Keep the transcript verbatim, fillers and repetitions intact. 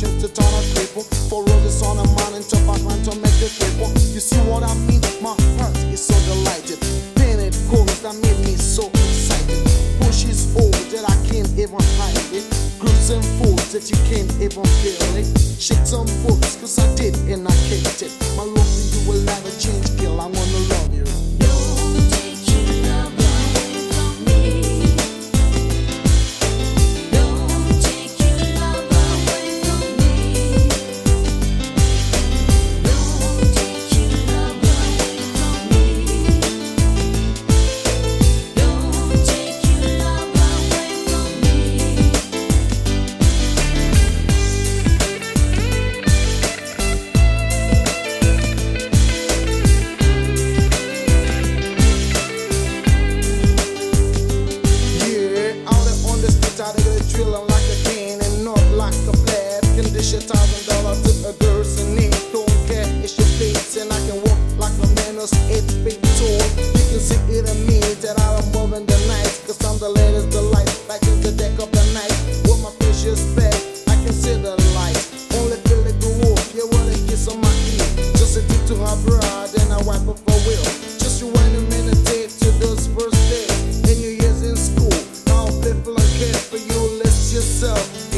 straight to town of people. For roses on a mountain top, I plan to make the people. You see what I mean? My heart is so delighted. Painted colors that made me so excited. Bushes old that I can't even hide it. Groups and fools that you can't even feel it. Shake some books, cause I did and I kicked it. My love for you will never change, girl. I wanna love you. Drilling like a cane and not like a blab. Can dish a thousand dollars to a girl and it don't care. It's your face and I can walk like a man who's eight feet tall. You can see it in me that I'm moving the night, cause I'm the latest delight. Back in the deck of the night with my precious bed, I can see the light. Only feel it go off, you want a kiss on my ear. Just a tip to her broad and I wipe up for will. Just you want to meditate to those first days in your years in school. Now people are care for you, list yourself.